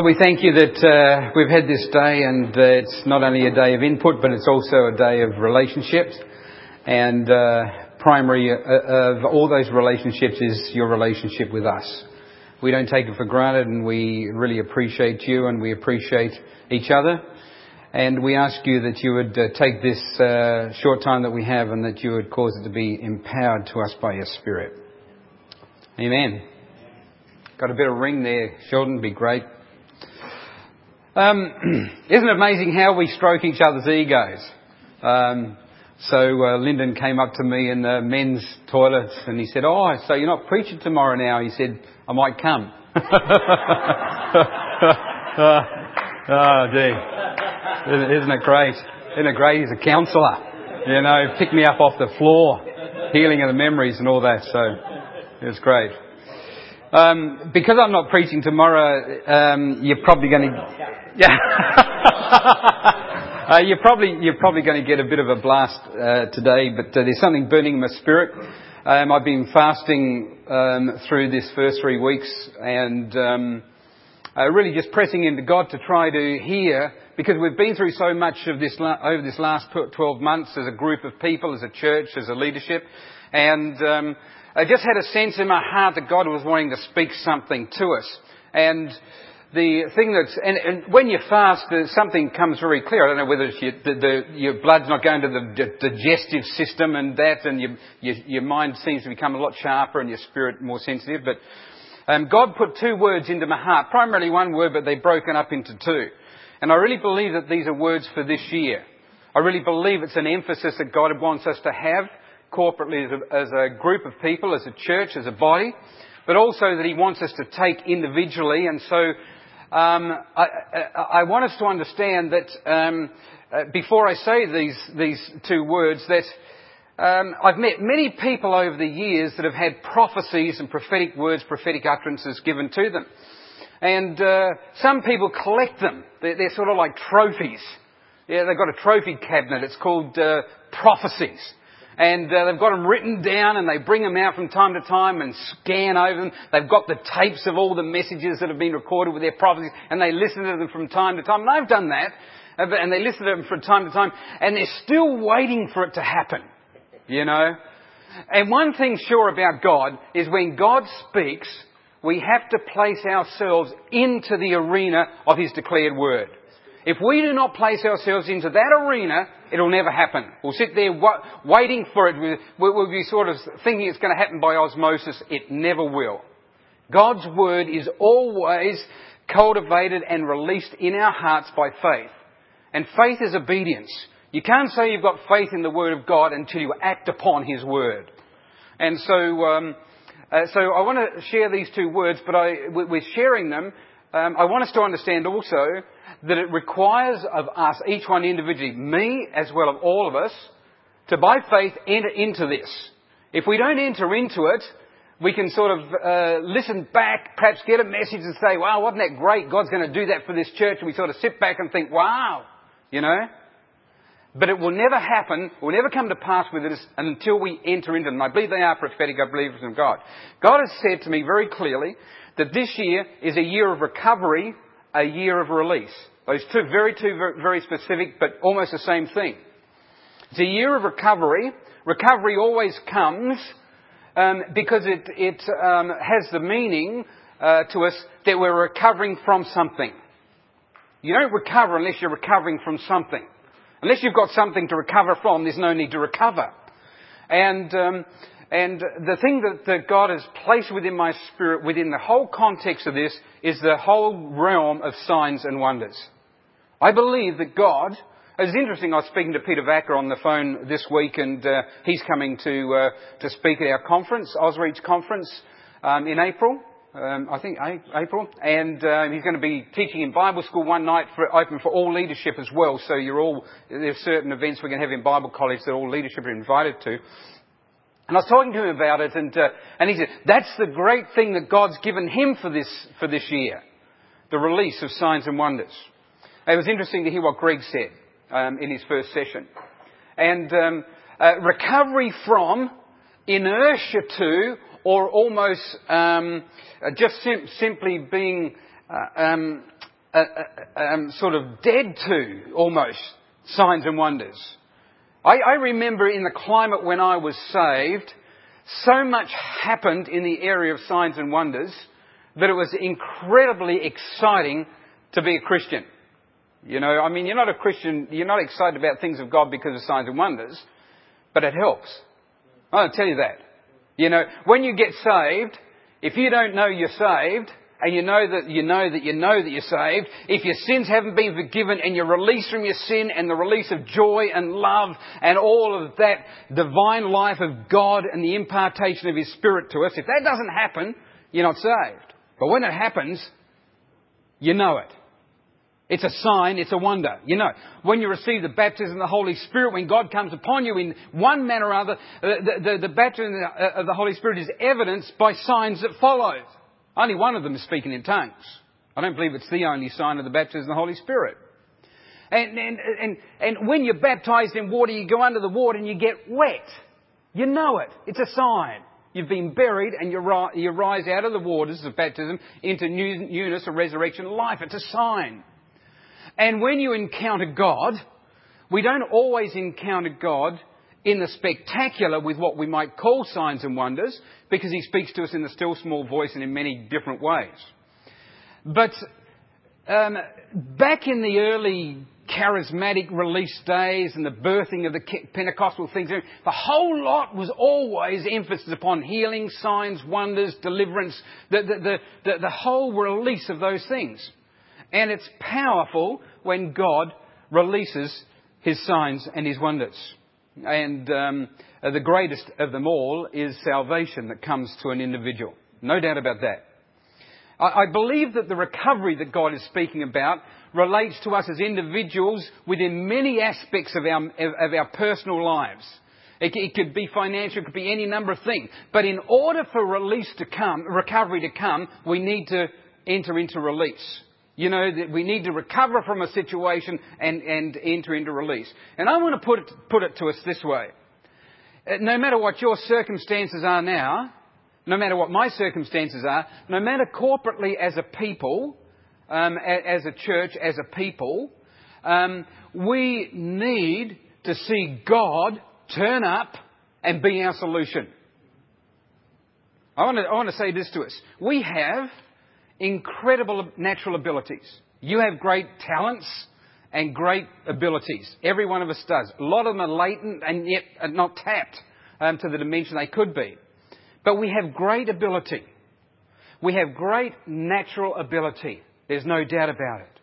We thank you that we've had this day, and it's not only a day of input, but it's also a day of relationships. And primary of all those relationships is your relationship with us. We don't take it for granted, and we really appreciate you, and we appreciate each other. And we ask you that you would take this short time that we have, and that you would cause it to be empowered to us by your Spirit. Amen. Got a bit of ring there, Sheldon. Be great. Isn't it amazing how we stroke each other's egos? So Lyndon came up to me in the men's toilets and he said, "Oh, so you're not preaching tomorrow now?" He said, "I might come." Oh, gee. Isn't it great? Isn't it great? He's a counsellor. You know, picked me up off the floor, healing of the memories and all that. So it was great. Because I'm not preaching tomorrow, you're probably going to... Yeah. You're probably going to get a bit of a blast today, but there's something burning in my spirit. I've been fasting through this first 3 weeks and really just pressing into God to try to hear, because we've been through so much of this over this last 12 months as a group of people, as a church, as a leadership, and I just had a sense in my heart that God was wanting to speak something to us. And the thing and when you fast, something comes very clear. I don't know whether it's your blood's not going to the digestive system and that, and your mind seems to become a lot sharper and your spirit more sensitive. But God put 2 words into my heart, primarily 1 word, but they're broken up into 2. And I really believe that these are words for this year. I really believe it's an emphasis that God wants us to have corporately as a group of people, as a church, as a body, but also that He wants us to take individually. And so I want us to understand that before I say these 2 words, that I've met many people over the years that have had prophecies and prophetic words, prophetic utterances given to them. And some people collect them. They're sort of like trophies. Yeah, they've got a trophy cabinet. It's called prophecies. And they've got them written down, and they bring them out from time to time and scan over them. They've got the tapes of all the messages that have been recorded with their prophecies, and they listen to them from time to time. And I've done that, and they listen to them from time to time, and they're still waiting for it to happen, you know. And one thing sure about God is when God speaks, we have to place ourselves into the arena of His declared word. If we do not place ourselves into that arena, it'll never happen. We'll sit there waiting for it. We'll be sort of thinking it's going to happen by osmosis. It never will. God's word is always cultivated and released in our hearts by faith. And faith is obedience. You can't say you've got faith in the word of God until you act upon His word. And so I want to share these 2 words, but with sharing them, I want us to understand also that it requires of us, each one individually, me as well as all of us, to by faith enter into this. If we don't enter into it, we can sort of listen back, perhaps get a message and say, "Wow, wasn't that great? God's going to do that for this church." And we sort of sit back and think, "Wow," you know. But it will never happen, it will never come to pass with us until we enter into them. I believe they are prophetic, I believe it's from God. God has said to me very clearly that this year is a year of recovery, a year of release. Those two very specific, but almost the same thing. It's a year of recovery. Recovery always comes because it has the meaning to us that we're recovering from something. You don't recover unless you're recovering from something. Unless you've got something to recover from, there's no need to recover. And the thing that God has placed within my spirit, within the whole context of this, is the whole realm of signs and wonders. I believe that God... It was interesting, I was speaking to Peter Vacker on the phone this week, and he's coming to speak at our conference, Ausreach conference, in April. I think April. And he's going to be teaching in Bible school one night, open for all leadership as well. So there's certain events we're going to have in Bible college that all leadership are invited to. And I was talking to him about it, and he said, that's the great thing that God's given him for this year. The release of signs and wonders. It was interesting to hear what Greg said in his first session. And recovery from, inertia to, or almost just simply being sort of dead to, almost, signs and wonders. I remember in the climate when I was saved, so much happened in the area of signs and wonders that it was incredibly exciting to be a Christian. You know, I mean, you're not a Christian, you're not excited about things of God because of signs and wonders, but it helps. I'll tell you that. You know, when you get saved, if you don't know you're saved, and you know that you're saved, if your sins haven't been forgiven and you're released from your sin and the release of joy and love and all of that divine life of God and the impartation of His Spirit to us, if that doesn't happen, you're not saved. But when it happens, you know it. It's a sign, it's a wonder. You know, when you receive the baptism of the Holy Spirit, when God comes upon you in one manner or other, the baptism of the Holy Spirit is evidenced by signs that follow. Only one of them is speaking in tongues. I don't believe it's the only sign of the baptism of the Holy Spirit. And when you're baptized in water, you go under the water and you get wet. You know it. It's a sign. You've been buried and you rise out of the waters of baptism into newness of resurrection life. It's a sign. And when you encounter God, we don't always encounter God in the spectacular with what we might call signs and wonders, because He speaks to us in the still small voice and in many different ways. But back in the early charismatic release days and the birthing of the Pentecostal things, the whole lot was always emphasis upon healing, signs, wonders, deliverance, the whole release of those things. And it's powerful when God releases His signs and His wonders. And the greatest of them all is salvation that comes to an individual. No doubt about that. I believe that the recovery that God is speaking about relates to us as individuals within many aspects of our personal lives. It could be financial, it could be any number of things. But in order for recovery to come, we need to enter into release. You know, that we need to recover from a situation and enter into release. And I want to put it to us this way. No matter what your circumstances are now, no matter what my circumstances are, no matter corporately as a people, as a church, as a people, we need to see God turn up and be our solution. I want to say this to us. We have incredible natural abilities. You have great talents and great abilities. Every one of us does. A lot of them are latent and yet are not tapped to the dimension they could be. But we have great ability. We have great natural ability. There's no doubt about it.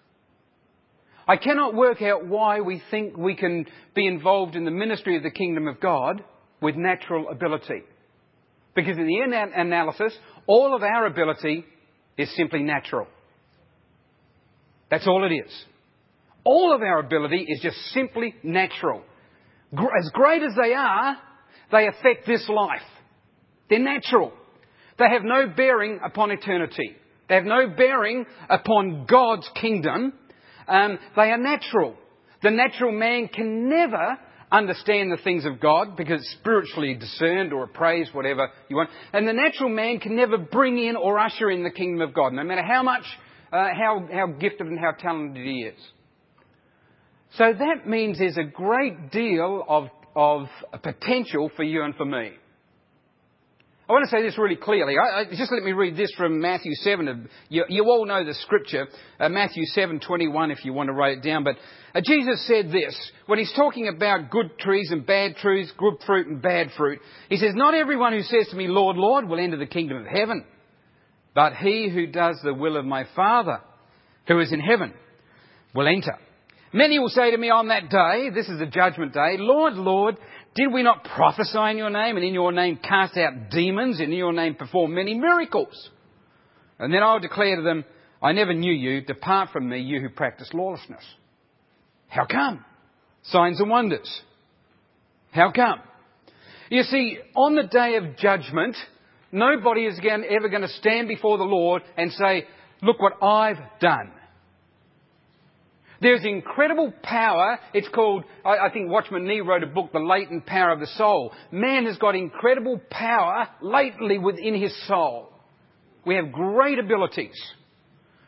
I cannot work out why we think we can be involved in the ministry of the kingdom of God with natural ability. Because in the end analysis, all of our ability is simply natural. That's all it is. All of our ability is just simply natural. As great as they are, they affect this life. They're natural. They have no bearing upon eternity. They have no bearing upon God's kingdom. They are natural. The natural man can never understand the things of God because it's spiritually discerned or appraised, whatever you want. And the natural man can never bring in or usher in the kingdom of God, no matter how much, how gifted and how talented he is. So that means there's a great deal of potential for you and for me. I want to say this really clearly. Just let me read this from Matthew 7. You all know the scripture, Matthew 7:21, if you want to write it down. But Jesus said this, when He's talking about good trees and bad trees, good fruit and bad fruit. He says, "Not everyone who says to me, 'Lord, Lord,' will enter the kingdom of heaven, but he who does the will of my Father who is in heaven will enter. Many will say to me on that day," this is the judgment day, "Lord, Lord, did we not prophesy in your name, and in your name cast out demons, and in your name perform many miracles? And then I'll declare to them, I never knew you. Depart from me, you who practice lawlessness." How come? Signs and wonders. How come? You see, on the day of judgment, nobody is ever going to stand before the Lord and say, "Look what I've done." There's incredible power. It's called, I think Watchman Nee wrote a book, The Latent Power of the Soul. Man has got incredible power latently within his soul. We have great abilities.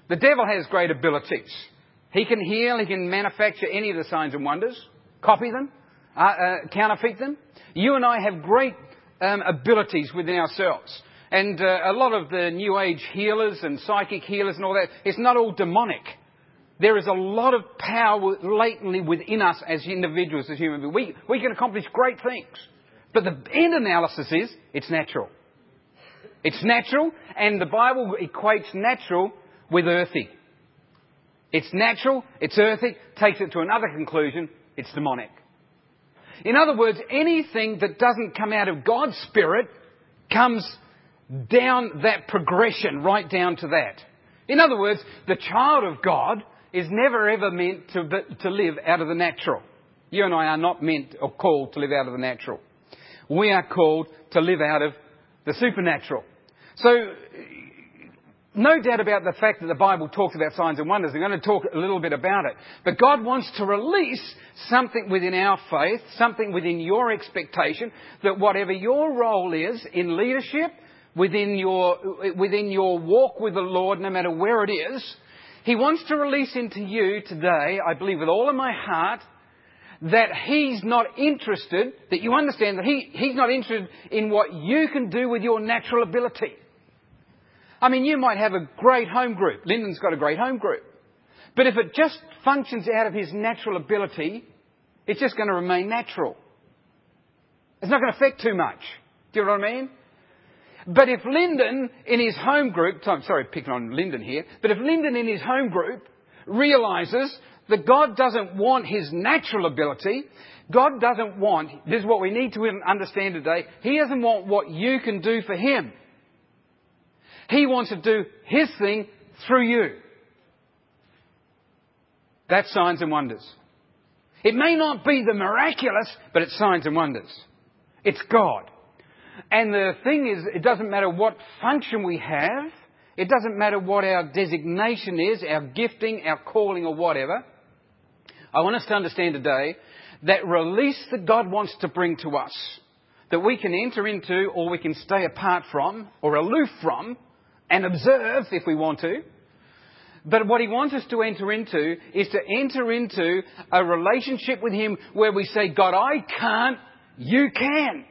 The devil has great abilities. He can heal, he can manufacture any of the signs and wonders, copy them, counterfeit them. You and I have great abilities within ourselves. And a lot of the New Age healers and psychic healers and all that, it's not all demonic. There is a lot of power latently within us as individuals, as human beings. We can accomplish great things. But the end analysis is, it's natural. It's natural, and the Bible equates natural with earthy. It's natural, it's earthy, takes it to another conclusion, it's demonic. In other words, anything that doesn't come out of God's Spirit comes down that progression, right down to that. In other words, the child of God is never ever meant to live out of the natural. You and I are not meant or called to live out of the natural. We are called to live out of the supernatural. So, no doubt about the fact that the Bible talks about signs and wonders. I'm going to talk a little bit about it. But God wants to release something within our faith, something within your expectation, that whatever your role is in leadership, within your walk with the Lord, no matter where it is, He wants to release into you today, I believe with all of my heart, that He's not interested, that you understand that He's not interested in what you can do with your natural ability. I mean, you might have a great home group. Lyndon's got a great home group. But if it just functions out of his natural ability, it's just going to remain natural. It's not going to affect too much. Do you know what I mean? But if Lyndon in his home group, I'm sorry, picking on Lyndon here, but if Lyndon in his home group realises that God doesn't want his natural ability, God doesn't want, this is what we need to understand today, He doesn't want what you can do for Him. He wants to do His thing through you. That's signs and wonders. It may not be the miraculous, but it's signs and wonders. It's God. And the thing is, it doesn't matter what function we have. It doesn't matter what our designation is, our gifting, our calling or whatever. I want us to understand today that release that God wants to bring to us, that we can enter into or we can stay apart from or aloof from and observe if we want to. But what He wants us to enter into is to enter into a relationship with Him where we say, God, I can't, you can.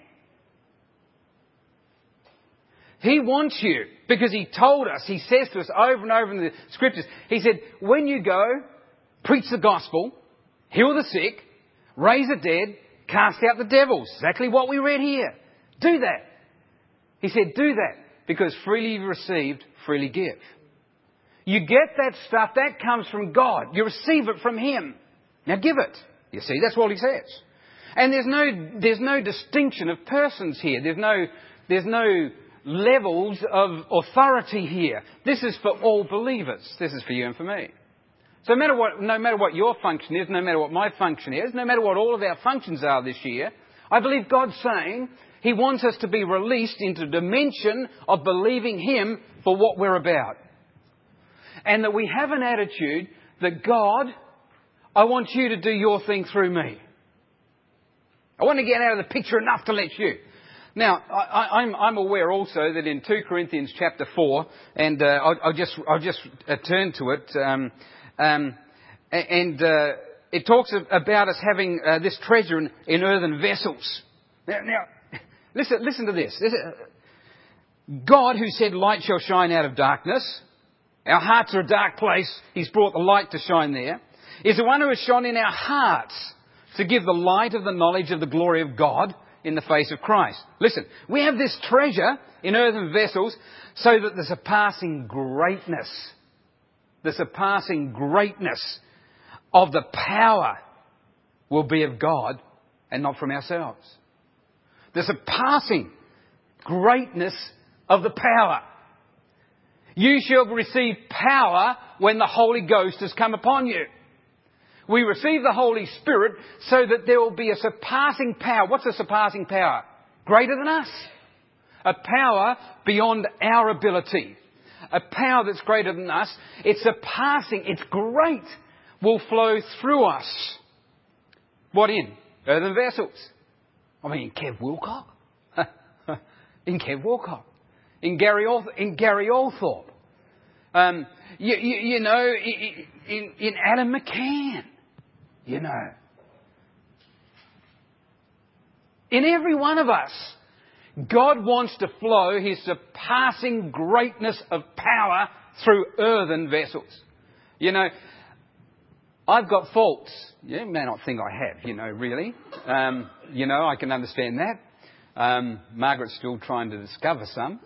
He wants you because He told us, He says to us over and over in the Scriptures, He said, when you go, preach the gospel, heal the sick, raise the dead, cast out the devils. Exactly what we read here. Do that. He said, do that because freely you've received, freely give. You get that stuff, that comes from God. You receive it from Him. Now give it. You see, that's what He says. And there's no distinction of persons here. There's no levels of authority here. This is for all believers. This is for you and for me. So no matter what your function is, no matter what my function is, no matter what all of our functions are this year, I believe God's saying He wants us to be released into the dimension of believing Him for what we're about. And that we have an attitude that God, I want you to do your thing through me. I want to get out of the picture enough to let you. Now, I'm aware also that in 2 Corinthians chapter 4, and I'll just turn to it, it talks about us having this treasure in earthen vessels. Now, listen to this. God, who said, light shall shine out of darkness. Our hearts are a dark place. He's brought the light to shine there. Is the one who has shone in our hearts to give the light of the knowledge of the glory of God in the face of Christ. Listen, we have this treasure in earthen vessels so that the surpassing greatness of the power will be of God and not from ourselves. The surpassing greatness of the power. You shall receive power when the Holy Ghost has come upon you. We receive the Holy Spirit so that there will be a surpassing power. What's a surpassing power? Greater than us. A power beyond our ability. A power that's greater than us. It's surpassing, it's great, will flow through us. What in? Earthen vessels. I mean, Kev Wilcock. In Kev Wilcock. In Gary Althorpe. You know, in Adam McCann, you know. In every one of us, God wants to flow His surpassing greatness of power through earthen vessels. You know, I've got faults. You may not think I have, you know, really. You know, I can understand that. Margaret's still trying to discover some.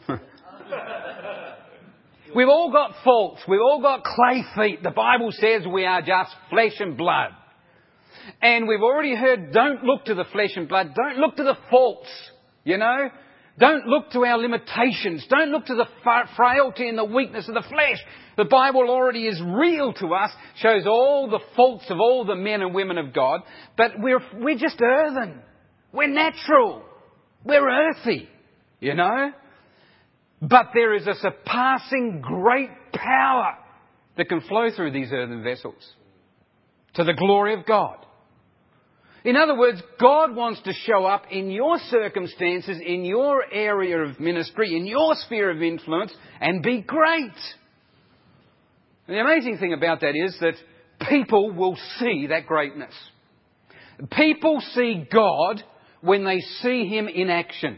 We've all got faults. We've all got clay feet. The Bible says we are just flesh and blood. And we've already heard, don't look to the flesh and blood. Don't look to the faults, you know. Don't look to our limitations. Don't look to the frailty and the weakness of the flesh. The Bible already is real to us, shows all the faults of all the men and women of God. But we're just earthen. We're natural. We're earthy, you know. But there is a surpassing great power that can flow through these earthen vessels to the glory of God. In other words, God wants to show up in your circumstances, in your area of ministry, in your sphere of influence, and be great. And the amazing thing about that is that people will see that greatness. People see God when they see Him in action.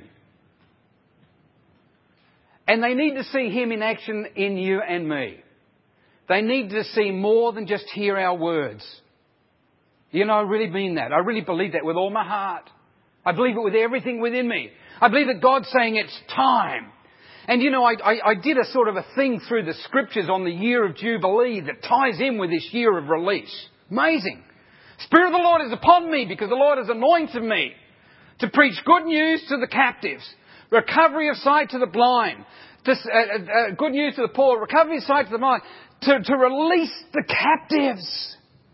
And they need to see Him in action in you and me. They need to see more than just hear our words. You know, I really mean that. I really believe that with all my heart. I believe it with everything within me. I believe that God's saying it's time. And you know, I did a sort of a thing through the Scriptures on the year of Jubilee that ties in with this year of release. Amazing. Spirit of the Lord is upon me because the Lord has anointed me to preach good news to the captives, recovery of sight to the blind, good news to the poor, recovery of sight to the blind, to release the captives.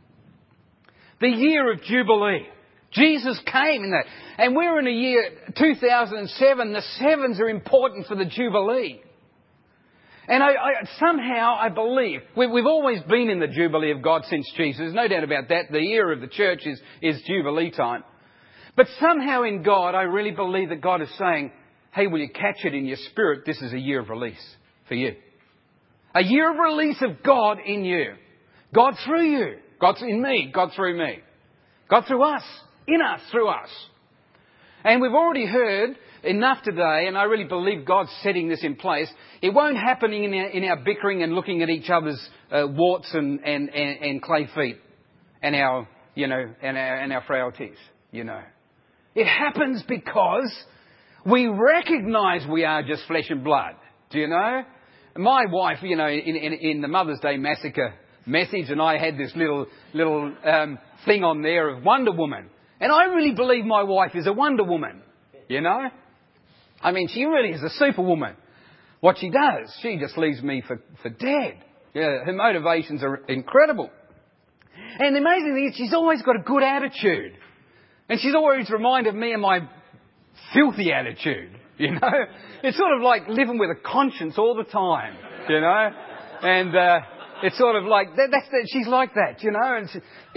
The year of Jubilee. Jesus came in that. And we're in a year 2007. The sevens are important for the Jubilee. And somehow I believe, we've always been in the Jubilee of God since Jesus. There's no doubt about that. The era of the church is Jubilee time. But somehow in God, I really believe that God is saying, hey, will you catch it in your spirit? This is a year of release for you. A year of release of God in you. God through you. God in me, God through me. God through us, in us, through us. And we've already heard enough today, and I really believe God's setting this in place. It won't happen in our bickering and looking at each other's warts and clay feet and our, you know, and our frailties, you know. It happens because we recognise we are just flesh and blood. Do you know? My wife, you know, in the Mother's Day Massacre message, and I had this little thing on there of Wonder Woman. And I really believe my wife is a Wonder Woman, you know. I mean, she really is a superwoman. What she does, she just leaves me for dead. Yeah, her motivations are incredible. And the amazing thing is she's always got a good attitude. And she's always reminded me of my filthy attitude, you know. It's sort of like living with a conscience all the time, you know. And it's sort of like she's like that, you know. And she,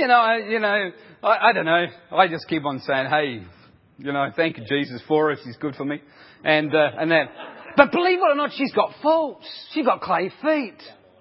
I don't know. I just keep on saying, hey, you know, thank you Jesus for it. He's good for me, and that. But believe it or not, she's got faults. She's got clay feet.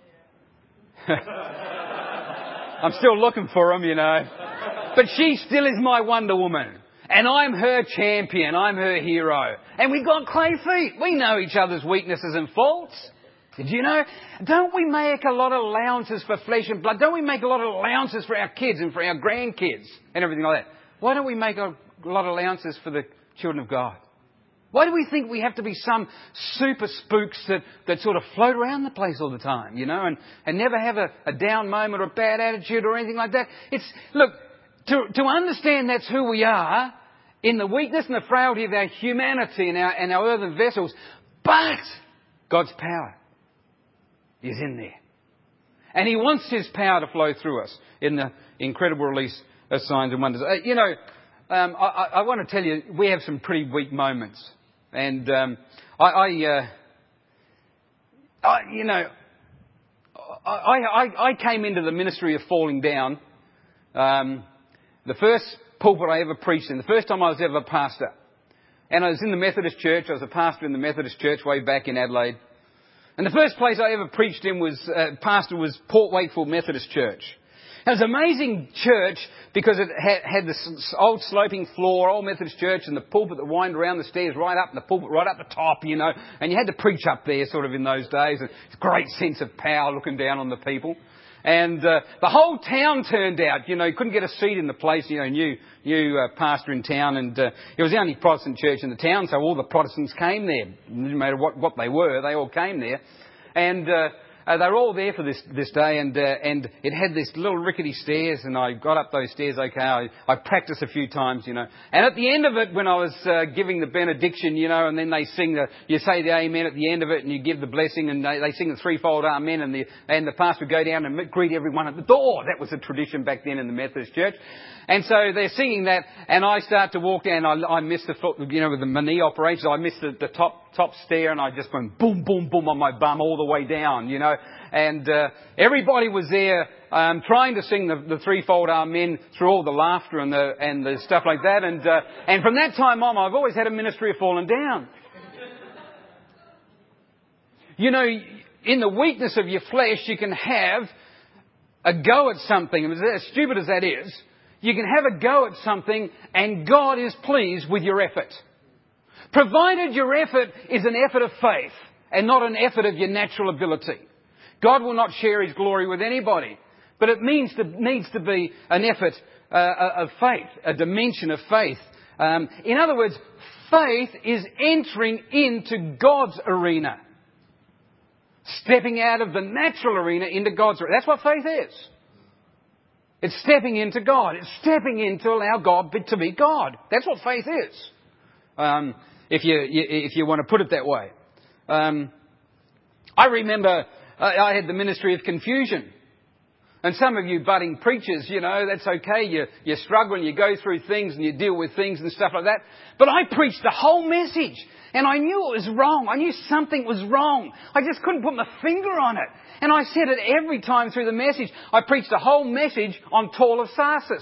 I'm still looking for them, you know. But she still is my Wonder Woman. And I'm her champion. I'm her hero. And we've got clay feet. We know each other's weaknesses and faults. Did you know? Don't we make a lot of allowances for flesh and blood? Don't we make a lot of allowances for our kids and for our grandkids and everything like that? Why don't we make a lot of allowances for the children of God? Why do we think we have to be some super spooks that sort of float around the place all the time, you know, and never have a down moment or a bad attitude or anything like that? Look, to understand that's who we are in the weakness and the frailty of our humanity and our earthen vessels, but God's power is in there. And He wants His power to flow through us in the incredible release of signs and wonders. I want to tell you, we have some pretty weak moments. And I came into the ministry of falling down. The first pulpit I ever preached in, the first time I was ever a pastor. And I was in the Methodist Church. I was a pastor in the Methodist Church way back in Adelaide. And the first place I ever preached in pastor was Port Wakefield Methodist Church. It was an amazing church because it had this old sloping floor, old Methodist church, and the pulpit that wound around the stairs right up, and the pulpit right up the top, you know. And you had to preach up there sort of in those days. And it's a great sense of power looking down on the people. And the whole town turned out, you know. You couldn't get a seat in the place, you know, new pastor in town. And it was the only Protestant church in the town, so all the Protestants came there. No matter what they were, they all came there. And they were all there for this day, and it had this little rickety stairs, and I got up those stairs okay. I practiced a few times, you know. And at the end of it, when I was giving the benediction, you know, and then they sing you say the amen at the end of it, and you give the blessing, and they sing the threefold amen, and the pastor would go down and greet everyone at the door. That was a tradition back then in the Methodist church. And so they're singing that, and I start to walk down. I missed the foot, you know, with my knee operation. I missed the top stair, and I just went boom, boom, boom on my bum all the way down, you know. And everybody was there trying to sing the threefold amen through all the laughter and the stuff like that. And from that time on, I've always had a ministry of falling down. You know, in the weakness of your flesh, you can have a go at something. As stupid as that is, you can have a go at something and God is pleased with your effort. Provided your effort is an effort of faith and not an effort of your natural ability. God will not share His glory with anybody. But it needs to be an effort of faith, a dimension of faith. In other words, faith is entering into God's arena. Stepping out of the natural arena into God's arena. That's what faith is. It's stepping into God. It's stepping in to allow God to be God. That's what faith is. If you want to put it that way. I remember I had the ministry of confusion. And some of you budding preachers, you know, that's okay. You're struggling, you go through things and you deal with things and stuff like that. But I preached the whole message. And I knew it was wrong. I knew something was wrong. I just couldn't put my finger on it. And I said it every time through the message. I preached the whole message on Tall of Tarsus.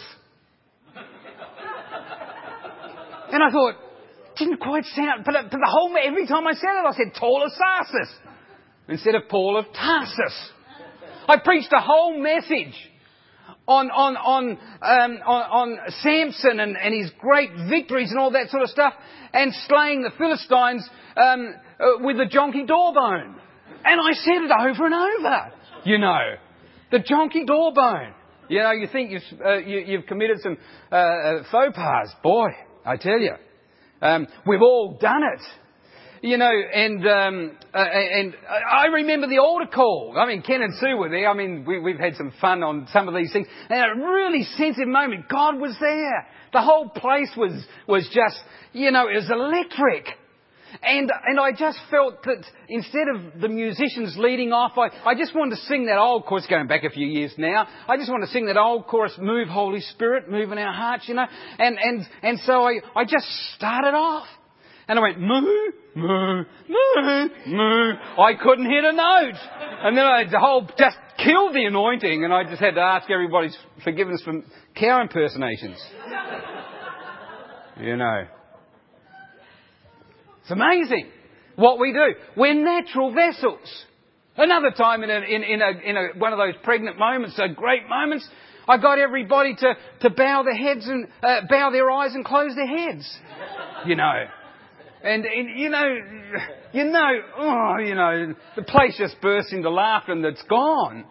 And I thought, didn't quite sound, but the whole, every time I said it, I said Tall of Tarsus instead of Paul of Tarsus. I preached a whole message on Samson and his great victories and all that sort of stuff, and slaying the Philistines with the donkey jawbone. And I said it over and over, you know, the donkey jawbone. You know, you think you've committed some faux pas. Boy, I tell you, we've all done it. You know, and I remember the altar call. I mean, Ken and Sue were there. I mean, we've had some fun on some of these things. And a really sensitive moment. God was there. The whole place was just, you know, it was electric. And I just felt that instead of the musicians leading off, I just wanted to sing that old chorus, going back a few years now. I just wanted to sing that old chorus, Move Holy Spirit, move in our hearts, you know. And so I just started off. And I went, moo, moo, moo, moo. I couldn't hit a note. And then just killed the anointing, and I just had to ask everybody's forgiveness for cow impersonations. You know. It's amazing what we do. We're natural vessels. Another time in one of those pregnant moments, great moments, I got everybody to bow their heads and bow their eyes and close their heads. You know. And you know, the place just bursts into laughter and it's gone.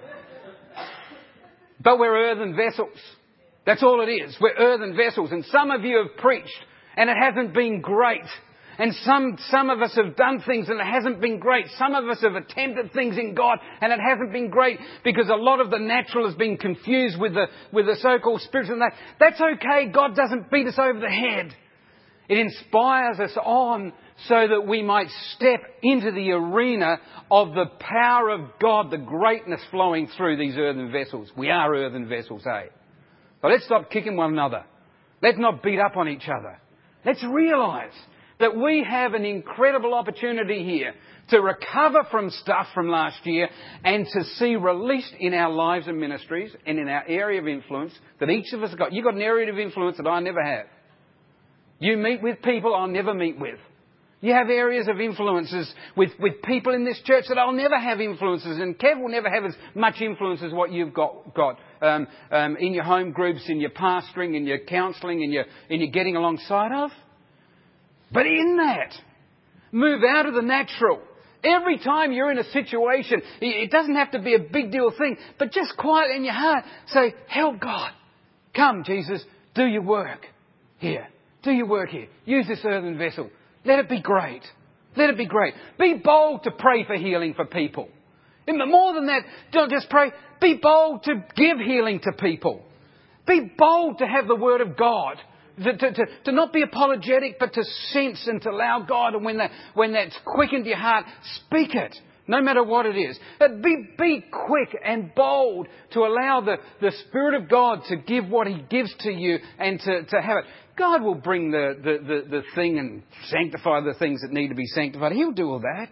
But we're earthen vessels. That's all it is. We're earthen vessels. And some of you have preached and it hasn't been great. And some of us have done things and it hasn't been great. Some of us have attempted things in God and it hasn't been great because a lot of the natural has been confused with the so-called spiritual and that. That's okay. God doesn't beat us over the head. It inspires us on so that we might step into the arena of the power of God, the greatness flowing through these earthen vessels. We are earthen vessels, eh? But let's stop kicking one another. Let's not beat up on each other. Let's realise that we have an incredible opportunity here to recover from stuff from last year and to see released in our lives and ministries and in our area of influence that each of us have got. You've got an area of influence that I never have. You meet with people I'll never meet with. You have areas of influences with people in this church that I'll never have influences, and Kev will never have as much influence as what you've got in your home groups, in your pastoring, in your counselling, in your getting alongside of. But in that, move out of the natural. Every time you're in a situation, it doesn't have to be a big deal thing, but just quiet in your heart. Say, help God. Come, Jesus, do your work here. Do your work here. Use this earthen vessel. Let it be great. Let it be great. Be bold to pray for healing for people. And more than that, don't just pray. Be bold to give healing to people. Be bold to have the Word of God. To not be apologetic, but to sense and to allow God, and when that's quickened your heart, speak it, no matter what it is. Be quick and bold to allow the Spirit of God to give what He gives to you and to have it. God will bring the thing and sanctify the things that need to be sanctified. He'll do all that.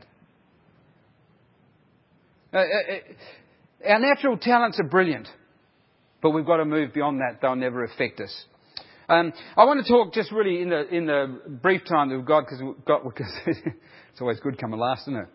Our natural talents are brilliant, but we've got to move beyond that. They'll never affect us. I want to talk just really in the brief time that we've got, because it's always good coming last, isn't it?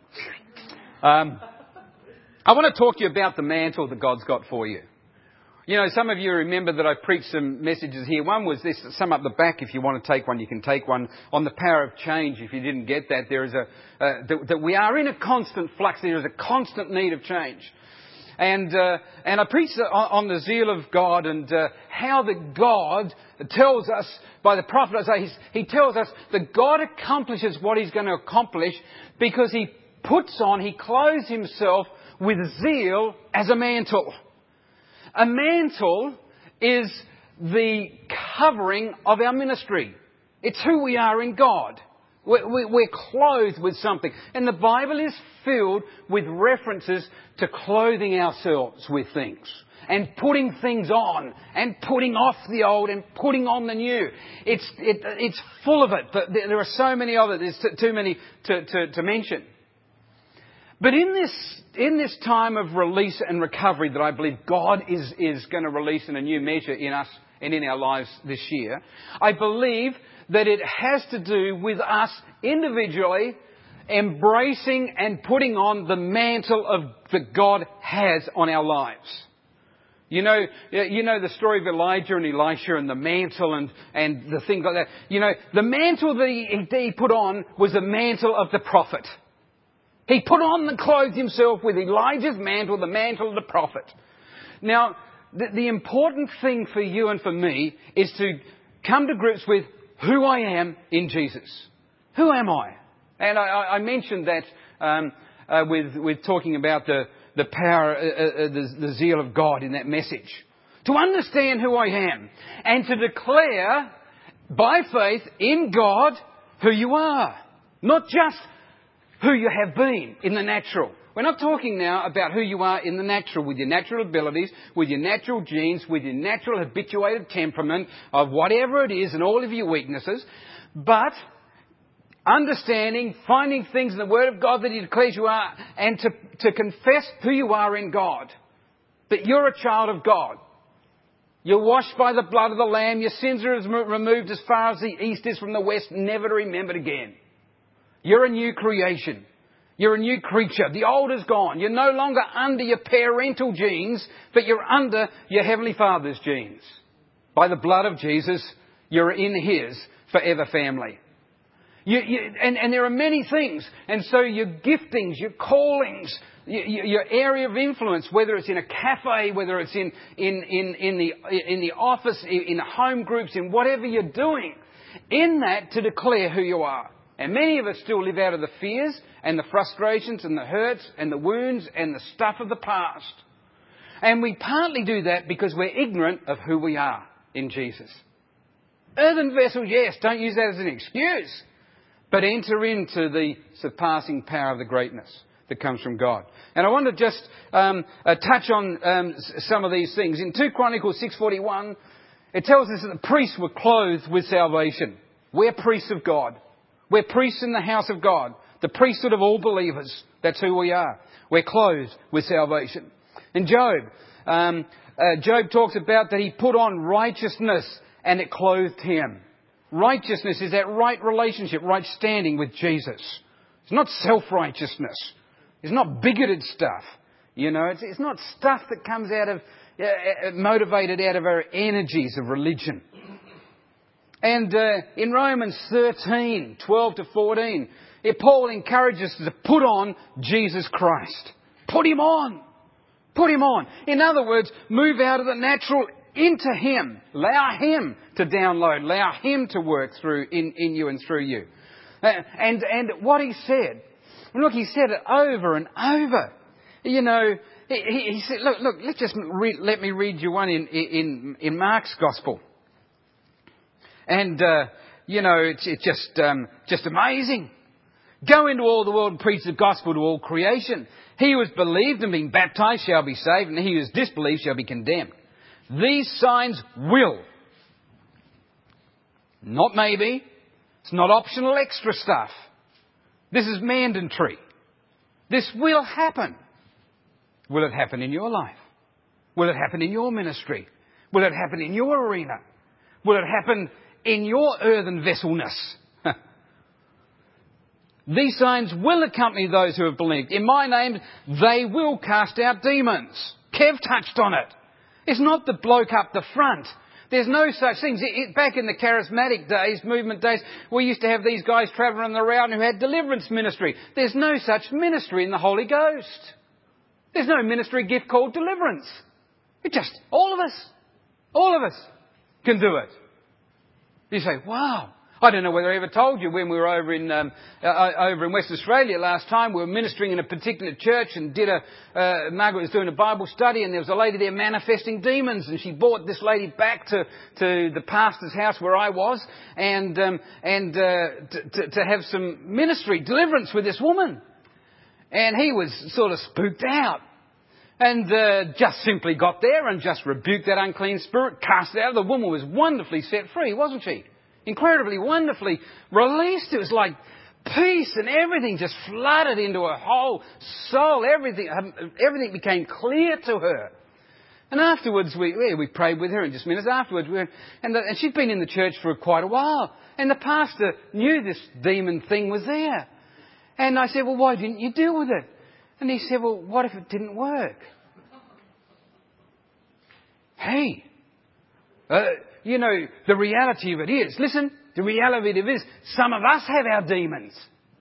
I want to talk to you about the mantle that God's got for you. You know, some of you remember that I preached some messages here. One was this, some up the back. If you want to take one, you can take one, on the power of change. If you didn't get that, there is that we are in a constant flux. There is a constant need of change. And I preached on the zeal of God, and how that God tells us by the prophet Isaiah, he tells us that God accomplishes what He's going to accomplish because He clothes Himself with zeal as a mantle. A mantle is the covering of our ministry. It's who we are in God. We're clothed with something. And the Bible is filled with references to clothing ourselves with things and putting things on and putting off the old and putting on the new. It's full of it. But there are so many of it. There's too many to mention. But in this time of release and recovery that I believe God is going to release in a new measure in us and in our lives this year, I believe that it has to do with us individually embracing and putting on the mantle that God has on our lives. You know the story of Elijah and Elisha and the mantle and the things like that. You know, the mantle that he put on was the mantle of the prophet. He put on and clothed himself with Elijah's mantle, the mantle of the prophet. Now, the important thing for you and for me is to come to grips with who I am in Jesus. Who am I? And I mentioned that with talking about the power, the zeal of God in that message. To understand who I am and to declare by faith in God who you are. Not just who you have been in the natural. We're not talking now about who you are in the natural, with your natural abilities, with your natural genes, with your natural habituated temperament of whatever it is and all of your weaknesses, but understanding, finding things in the Word of God that He declares you are, and to confess who you are in God. That you're a child of God. You're washed by the blood of the Lamb. Your sins are removed as far as the east is from the west, never to be remembered again. You're a new creation. You're a new creature. The old is gone. You're no longer under your parental genes, but you're under your Heavenly Father's genes. By the blood of Jesus, you're in His forever family. And there are many things. And so your giftings, your callings, your area of influence, whether it's in a cafe, whether it's in the office, in home groups, in whatever you're doing, in that to declare who you are. And many of us still live out of the fears and the frustrations and the hurts and the wounds and the stuff of the past. And we partly do that because we're ignorant of who we are in Jesus. Earthen vessel, yes, don't use that as an excuse. But enter into the surpassing power of the greatness that comes from God. And I want to just touch on some of these things. In 2 Chronicles 6:41, it tells us that the priests were clothed with salvation. We're priests of God. We're priests in the house of God. The priesthood of all believers. That's who we are. We're clothed with salvation. In Job, Job talks about that he put on righteousness and it clothed him. Righteousness is that right relationship, right standing with Jesus. It's not self-righteousness. It's not bigoted stuff. You know, it's not stuff that comes out of, motivated out of our energies of religion. And in Romans 13, 12 to 14, Paul encourages us to put on Jesus Christ. Put Him on. Put Him on. In other words, move out of the natural into Him. Allow Him to download. Allow Him to work through in you and through you. And what He said, look, He said it over and over. You know, He said, look, let me read you one in Mark's Gospel. And, you know, it's just amazing. Go into all the world and preach the gospel to all creation. He who has believed and been baptized shall be saved, and he who has disbelieved shall be condemned. These signs will. Not maybe. It's not optional extra stuff. This is mandatory. This will happen. Will it happen in your life? Will it happen in your ministry? Will it happen in your arena? Will it happen in your earthen vesselness? These signs will accompany those who have believed. In my name, they will cast out demons. Kev touched on it. It's not the bloke up the front. There's no such things. Back in the charismatic days, movement days, we used to have these guys travelling around who had deliverance ministry. There's no such ministry in the Holy Ghost. There's no ministry gift called deliverance. It just, all of us can do it. You say, wow. I don't know whether I ever told you when we were over in West Australia last time. We were ministering in a particular church and Margaret was doing a Bible study, and there was a lady there manifesting demons, and she brought this lady back to the pastor's house where I was and to have some ministry, deliverance with this woman. And he was sort of spooked out. And just simply got there and just rebuked that unclean spirit, cast it out. The woman was wonderfully set free, wasn't she? Incredibly, wonderfully released. It was like peace and everything just flooded into her whole soul. Everything became clear to her. And afterwards, we prayed with her in just minutes. Afterwards, and she'd been in the church for quite a while. And the pastor knew this demon thing was there. And I said, well, why didn't you deal with it? And he said, well, what if it didn't work? Hey, you know, the reality of it is, listen, the reality of it is, some of us have our demons.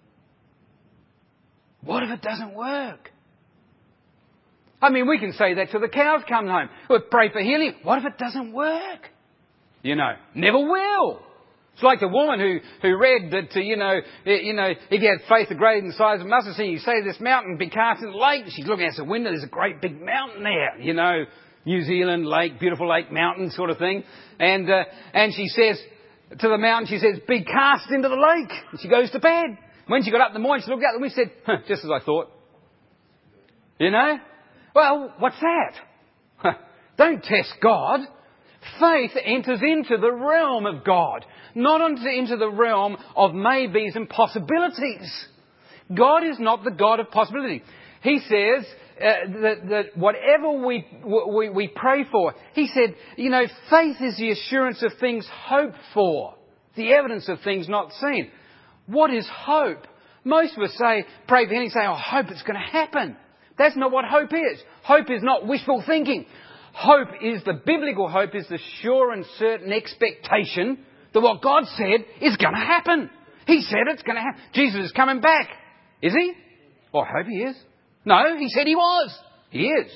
What if it doesn't work? I mean, we can say that till the cows come home. We'll pray for healing. What if it doesn't work? You know, never will. It's like the woman who read that, you know, if you had faith greater than the size of a mustard seed, you say this mountain be cast in the lake. She's looking out the window. There's a great big mountain there, you know, New Zealand lake, beautiful lake mountain sort of thing. And she says to the mountain, she says, be cast into the lake. And she goes to bed. When she got up in the morning, she looked out and we said, just as I thought. You know? Well, what's that? Don't test God. Faith enters into the realm of God, not into the realm of maybes and possibilities. God is not the God of possibility. He says that whatever we pray for, He said, you know, faith is the assurance of things hoped for, the evidence of things not seen. What is hope? Most of us pray for anything, say, oh, I hope it's going to happen. That's not what hope is. Hope is not wishful thinking. Hope is, the biblical hope is the sure and certain expectation that what God said is going to happen. He said it's going to happen. Jesus is coming back. Is He? Well, I hope He is. No, He said He was. He is.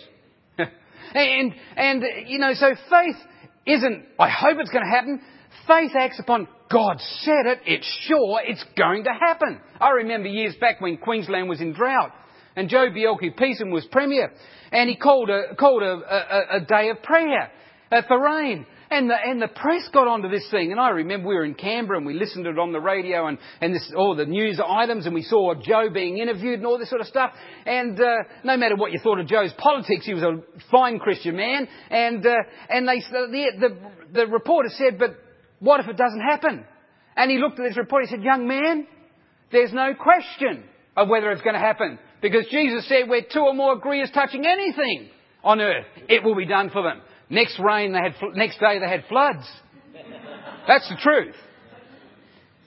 and you know, so faith isn't, I hope it's going to happen. Faith acts upon, God said it, it's sure, it's going to happen. I remember years back when Queensland was in drought. And Joe Bjelke-Petersen was Premier. And he called a day of prayer for rain. And the press got onto this thing. And I remember we were in Canberra and we listened to it on the radio and all the news items. And we saw Joe being interviewed and all this sort of stuff. And no matter what you thought of Joe's politics, he was a fine Christian man. And the reporter said, but what if it doesn't happen? And he looked at this report. He said, young man, there's no question of whether it's going to happen. Because Jesus said, where two or more agree as touching anything on earth, it will be done for them. Next day they had floods. That's the truth.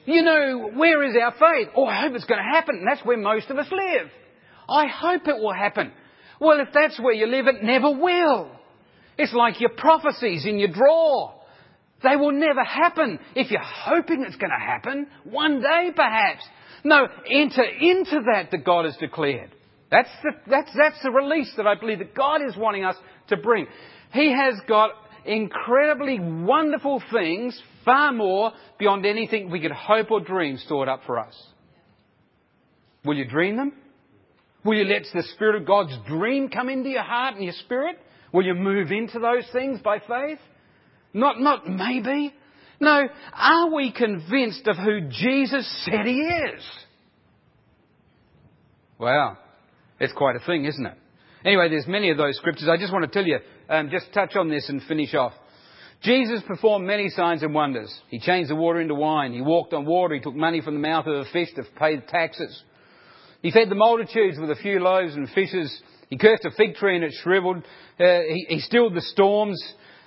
You know, where is our faith? Oh, I hope it's going to happen. And that's where most of us live. I hope it will happen. Well, if that's where you live, it never will. It's like your prophecies in your drawer. They will never happen if you're hoping it's going to happen. One day, perhaps. No, enter into that God has declared. That's the release that I believe that God is wanting us to bring. He has got incredibly wonderful things, far more beyond anything we could hope or dream, stored up for us. Will you dream them? Will you let the Spirit of God's dream come into your heart and your spirit? Will you move into those things by faith? Not maybe. No, are we convinced of who Jesus said He is? Wow, it's quite a thing, isn't it? Anyway, there's many of those scriptures. I just want to tell you, just touch on this and finish off. Jesus performed many signs and wonders. He changed the water into wine. He walked on water. He took money from the mouth of the fish to pay the taxes. He fed the multitudes with a few loaves and fishes. He cursed a fig tree and it shriveled. He stilled the storms.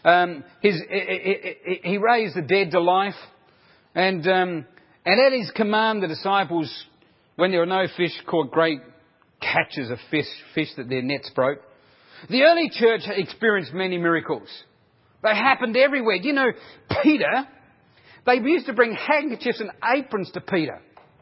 He raised the dead to life. And at His command, the disciples, when there were no fish, caught great catches of fish that their nets broke. The early church experienced many miracles. They happened everywhere. You know, Peter, they used to bring handkerchiefs and aprons to Peter.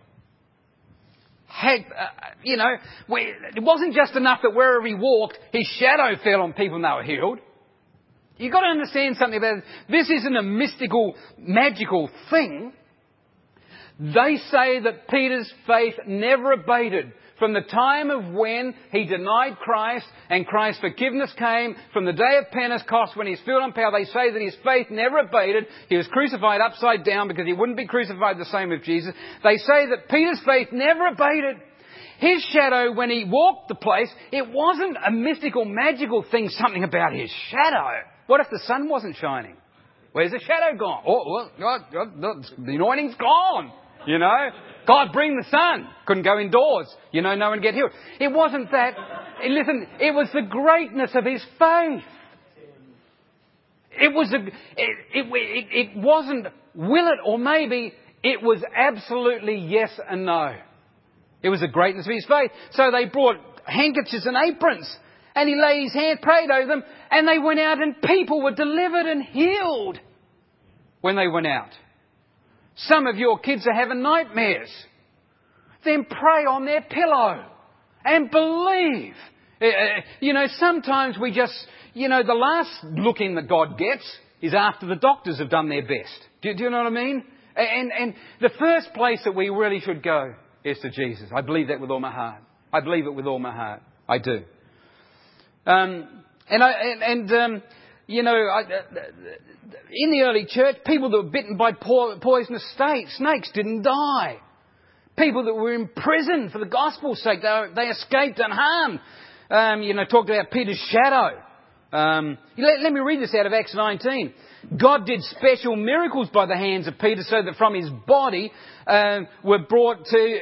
It wasn't just enough that wherever he walked, his shadow fell on people and they were healed. You've got to understand something about it. This isn't a mystical, magical thing. They say that Peter's faith never abated from the time of when he denied Christ and Christ's forgiveness came, from the day of Pentecost when he's filled on power. They say that his faith never abated. He was crucified upside down because he wouldn't be crucified the same as Jesus. They say that Peter's faith never abated. His shadow, when he walked the place, it wasn't a mystical, magical thing, something about his shadow. What if the sun wasn't shining? Where's the shadow gone? Oh, well, the anointing's gone, you know. God, bring the sun. Couldn't go indoors. You know, no one get healed. It wasn't that. Listen, it was the greatness of his faith. It wasn't will it or maybe. It was absolutely yes and no. It was the greatness of his faith. So they brought handkerchiefs and aprons. And he laid his hand, prayed over them. And they went out and people were delivered and healed when they went out. Some of your kids are having nightmares. Then pray on their pillow and believe. Sometimes we just, the last looking that God gets is after the doctors have done their best. Do you know what I mean? And the first place that we really should go is to Jesus. I believe that with all my heart. I believe it with all my heart. I do. In the early church, people that were bitten by poisonous snakes didn't die. People that were in prison for the gospel's sake, they escaped unharmed. Talked about Peter's shadow. Let me read this out of Acts 19. God did special miracles by the hands of Peter so that from his body were brought to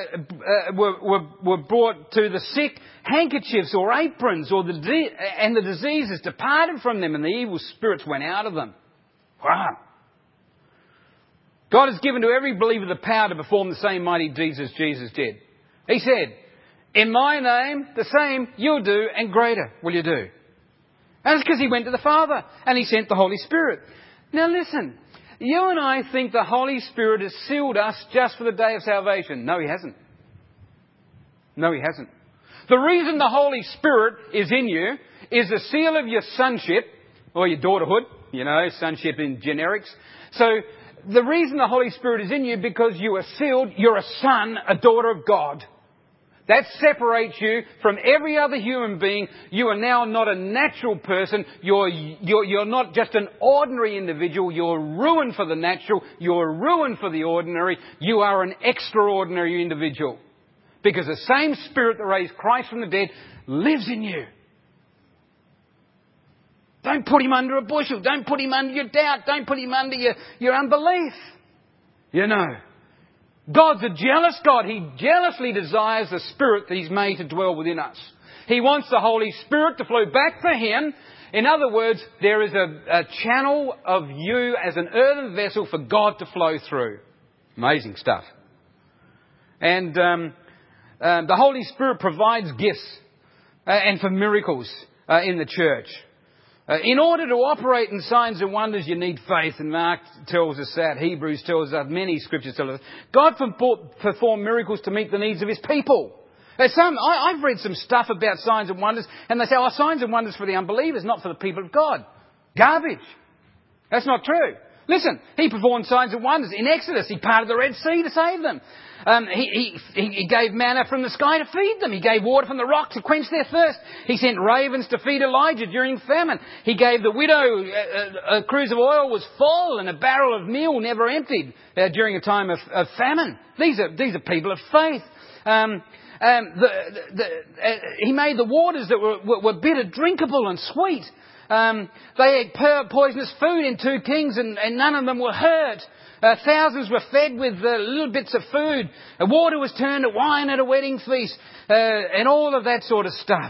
the sick handkerchiefs or aprons, and the diseases departed from them and the evil spirits went out of them. Wow. God has given to every believer the power to perform the same mighty deeds as Jesus did. He said, in my name, the same you'll do and greater will you do. And it's because he went to the Father and he sent the Holy Spirit. Now listen, you and I think the Holy Spirit has sealed us just for the day of salvation. No, he hasn't. No, he hasn't. The reason the Holy Spirit is in you is the seal of your sonship, or your daughterhood, sonship in generics. So the reason the Holy Spirit is in you because you are sealed, you're a son, a daughter of God. That separates you from every other human being. You are now not a natural person. You're not just an ordinary individual. You're ruined for the natural. You're ruined for the ordinary. You are an extraordinary individual. Because the same Spirit that raised Christ from the dead lives in you. Don't put him under a bushel. Don't put him under your doubt. Don't put him under your unbelief. God's a jealous God. He jealously desires the Spirit that He's made to dwell within us. He wants the Holy Spirit to flow back for Him. In other words, there is a channel of you as an earthen vessel for God to flow through. Amazing stuff. And the Holy Spirit provides gifts and for miracles in the church. In order to operate in signs and wonders, you need faith. And Mark tells us that. Hebrews tells us, many scriptures tell us. God performed miracles to meet the needs of His people. I've read some stuff about signs and wonders, and they say, signs and wonders for the unbelievers, not for the people of God. Garbage. That's not true. Listen, He performed signs and wonders. In Exodus, He parted the Red Sea to save them. He gave manna from the sky to feed them. He gave water from the rock to quench their thirst. He sent ravens to feed Elijah during famine. He gave the widow a cruse of oil was full and a barrel of meal never emptied during a time of famine. These are people of faith. He made the waters that were bitter drinkable and sweet. They ate poisonous food in 2 kings and none of them were hurt. Thousands were fed with little bits of food. Water was turned to wine at a wedding feast. And all of that sort of stuff.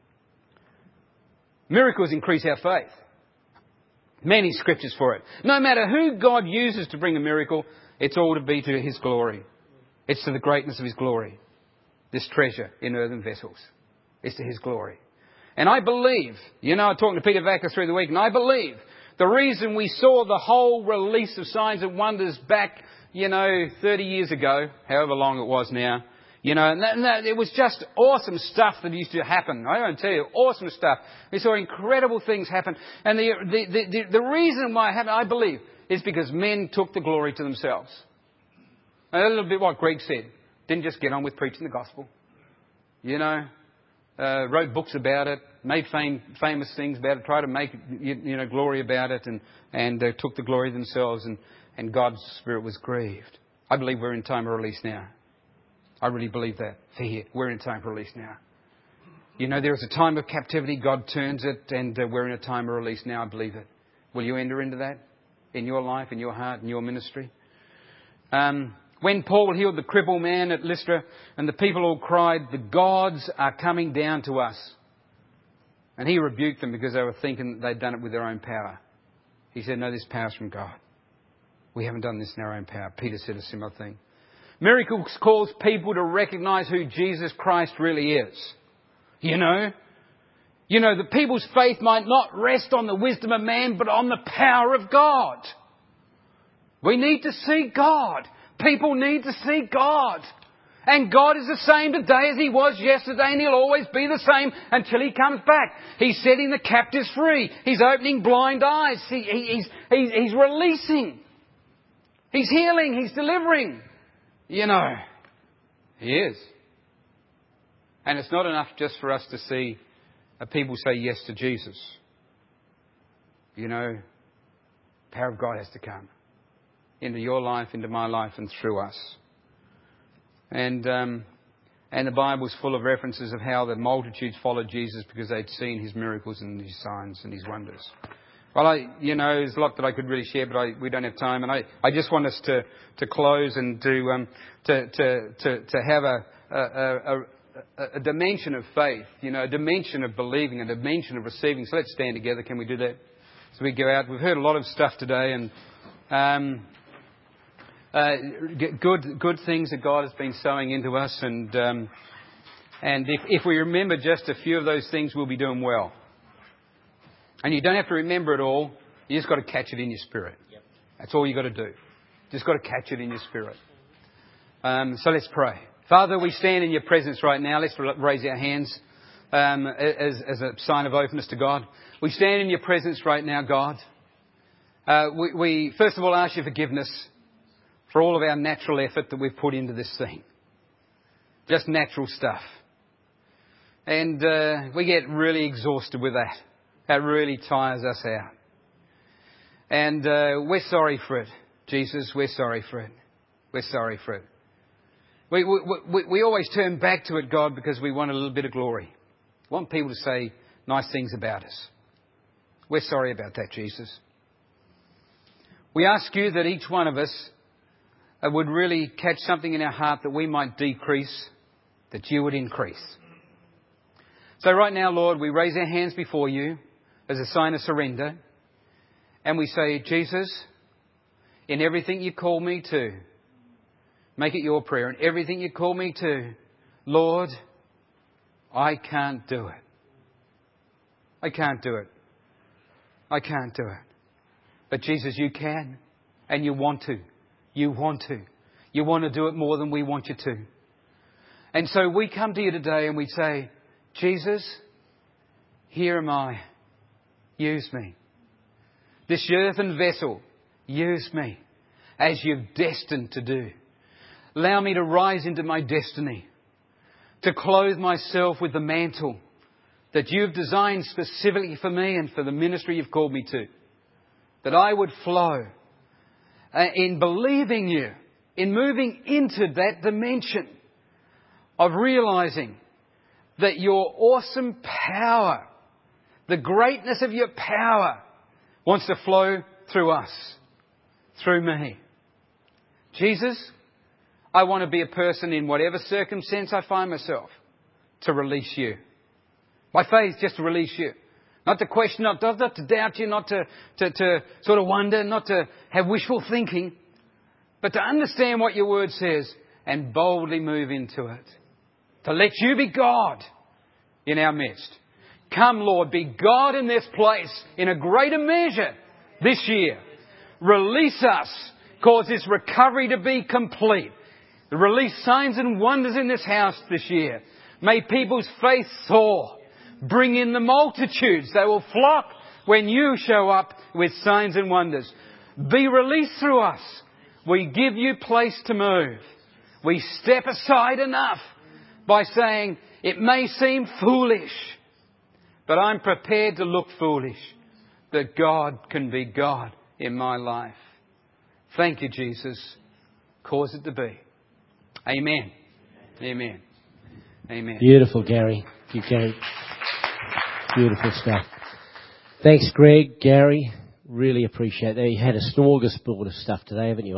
Miracles increase our faith. Many scriptures for it. No matter who God uses to bring a miracle, it's all to be to His glory. It's to the greatness of His glory. This treasure in earthen vessels. It's to His glory. And I believe, I'm talking to Peter Vacker through the week, and I believe the reason we saw the whole release of signs and wonders back, 30 years ago, however long it was now, and it was just awesome stuff that used to happen. I don't tell you, awesome stuff. We saw incredible things happen. And the reason why it happened, I believe, is because men took the glory to themselves. And a little bit what Greg said. Didn't just get on with preaching the gospel. Wrote books about it, made famous things about it, tried to make glory about it, and took the glory themselves, and God's Spirit was grieved. I believe we're in time of release now. I really believe that. Here, we're in time of release now. There is a time of captivity, God turns it, and we're in a time of release now. I believe it. Will you enter into that in your life, in your heart, in your ministry? When Paul healed the crippled man at Lystra and the people all cried, "The gods are coming down to us." And he rebuked them because they were thinking they'd done it with their own power. He said, "No, this power's from God. We haven't done this in our own power." Peter said a similar thing. Miracles cause people to recognise who Jesus Christ really is. The people's faith might not rest on the wisdom of man, but on the power of God. We need to see God. People need to see God. And God is the same today as He was yesterday, and He'll always be the same until He comes back. He's setting the captives free. He's opening blind eyes. He's releasing. He's healing. He's delivering. He is. And it's not enough just for us to see people say yes to Jesus. The power of God has to come into your life, into my life, and through us. And the Bible's full of references of how the multitudes followed Jesus because they'd seen His miracles and His signs and His wonders. Well, there's a lot that I could really share, but we don't have time. And I just want us to close and to have a dimension of faith, a dimension of believing, a dimension of receiving. So let's stand together. Can we do that? So we go out. We've heard a lot of stuff today, and good things that God has been sowing into us, and if we remember just a few of those things, we'll be doing well. And you don't have to remember it all. You just got to catch it in your spirit. Yep. That's all you got to do. Just got to catch it in your spirit. So let's pray. Father, we stand in your presence right now. Let's raise our hands as a sign of openness to God. We stand in your presence right now, God. We first of all ask your forgiveness for all of our natural effort that we've put into this thing. Just natural stuff. And we get really exhausted with that. That really tires us out. And we're sorry for it, Jesus. We're sorry for it. We're sorry for it. We always turn back to it, God, because we want a little bit of glory. We want people to say nice things about us. We're sorry about that, Jesus. We ask you that each one of us would really catch something in our heart that we might decrease, that you would increase. So right now, Lord, we raise our hands before you as a sign of surrender. And we say, Jesus, in everything you call me to, Make it your prayer. And everything you call me to, Lord, I can't do it. I can't do it. I can't do it. But Jesus, you can. And you want to. You want to. You want to do it more than we want you to. And so we come to you today and we say, Jesus, here am I. Use me. This earthen vessel, use me as you've destined to do. Allow me to rise into my destiny, to clothe myself with the mantle that you've designed specifically for me and for the ministry you've called me to. That I would flow in believing you, in moving into that dimension of realizing that your awesome power, the greatness of your power, wants to flow through us, through me. Jesus, I want to be a person in whatever circumstance I find myself to release you. By faith, just to release you. Not to question, not to doubt you, not to sort of wonder, not to have wishful thinking, but to understand what your word says and boldly move into it. To let you be God in our midst. Come, Lord, be God in this place in a greater measure this year. Release us. Cause this recovery to be complete. Release signs and wonders in this house this year. May people's faith soar. Bring in the multitudes. They will flock when you show up with signs and wonders. Be released through us. We give you place to move. We step aside enough by saying, it may seem foolish, but I'm prepared to look foolish, that God can be God in my life. Thank you, Jesus. Cause it to be. Amen. Amen. Amen. Beautiful, Gary. Beautiful stuff. Thanks, Greg, Gary. Really appreciate that. You had a smorgasbord of stuff today, haven't you?